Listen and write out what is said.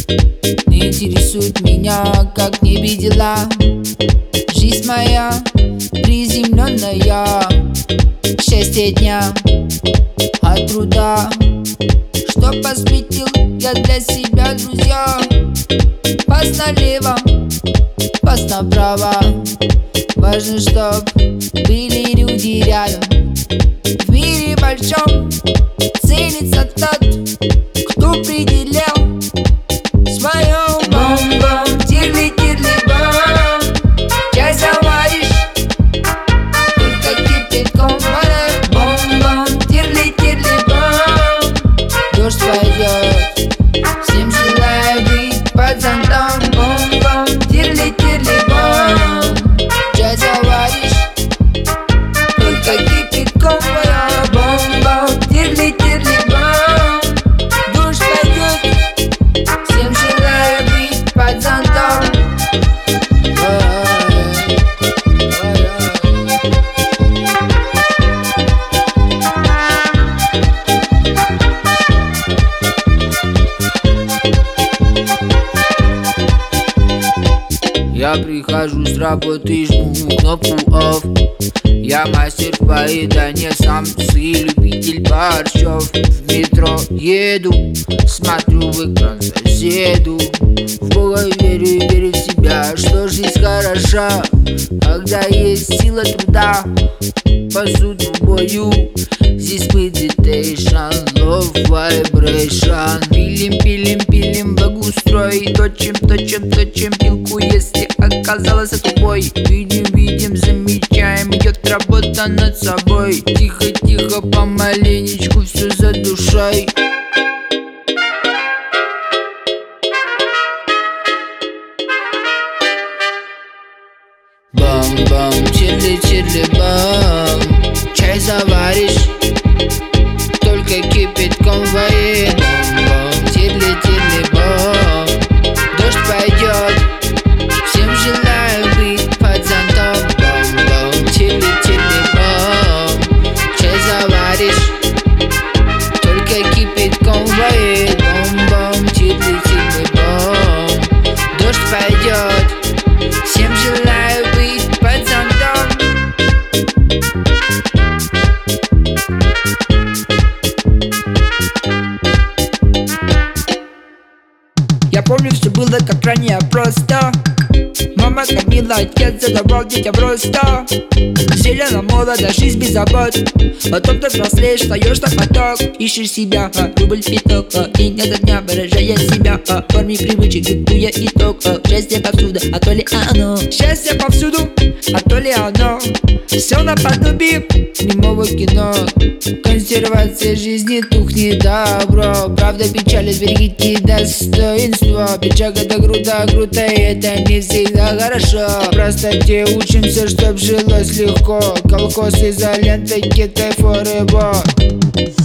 Не интересует меня, как не видела. Жизнь моя приземленная, счастье дня от труда, что посвятил я для себя, друзья. Пас налево, пас направо, важно, чтоб были люди рядом. В мире большом ценится тот, кто определял свое бом-бом, тирли-тирли-бом. Чай заваришь, только кипятком вода. Бом-бом, тирли-тирли-бом. Дождь пойдет, всем желаю быть под зонтом. Бом-бом, тирли-тирли-бом. Чай заваришь, только кипятком вода. Бом-бом, тирли-тирли-бом. Дождь пойдет, всем желаю быть под зонтом. Я прихожу с работы, жму кнопку off. Я мастер в поедании, самцы, любитель борщов. В метро еду, смотрю в экран соседу. В Бога верю, верю в себя, что жизнь хороша, когда есть сила труда. Посуду в бою, здесь meditation, love vibration. Пилим, пилим, пилим, благоустрой. Точим, точим, точим пилку, если оказалось тупой. Видим, видим, замечаем, идет работа над собой. Тихо, тихо, помаленечку, все за душой. Бам-бам, чирли-чирли-бам. Чай заваришь, только кипятком вои. Бам-бам, чирли-чирли-бам. Дождь пойдет, всем желаю быть под зонтом. Бам-бам, чирли-чирли-бам. Чай заваришь, только кипятком вои. Бам-бам, чирли-чирли-бам. Дождь пойдет, всем желаю быть под зонтом. Я помню, все было как ранее просто. Мама кормила, отец задавал детям просто. Зелена молода, жизнь без забот. Потом ты взрослеешь, встаешь на поток. Ищешь себя, рубль пяток, день ото дня выражая себя. В форме привычек диктуя итог. Счастье повсюду, а то ли оно. Счастье повсюду, а то ли оно. Все наподобие немого кино. Консервация жизни тухнет добро. Правда печали, берегите достоинство. Пиджак это круто, круто, и это не всегда хорошо. Простоте учимся, чтоб жилось легко. Колхоз, изолента, китай, форебо.